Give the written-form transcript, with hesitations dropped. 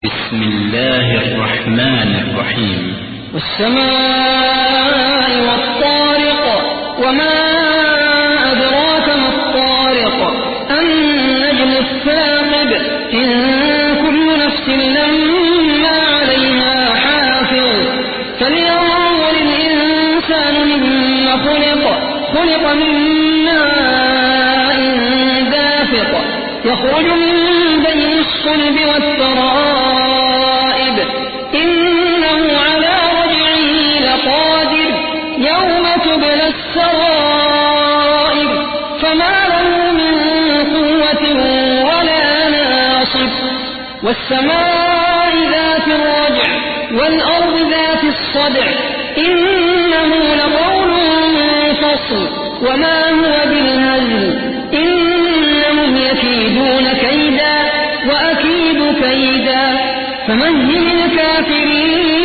بسم الله الرحمن الرحيم. والسماء والطارق وما أدراك ما الطارق النجم الثاقب إن كل نفس لما عليها حافظ فلينظر الإنسان مما خلق من ماء دافق يخرج من بين الصلب والترائب إنه على رجعه لقادر يوم تبلى السرائر فما له من قوة ولا ناصب والسماء ذات الرجع والأرض ذات الصدع إنه لقول فصل وما هو بالهزل إنهم يكيدون كيدا وأكيد كيدا فمهل الكافرين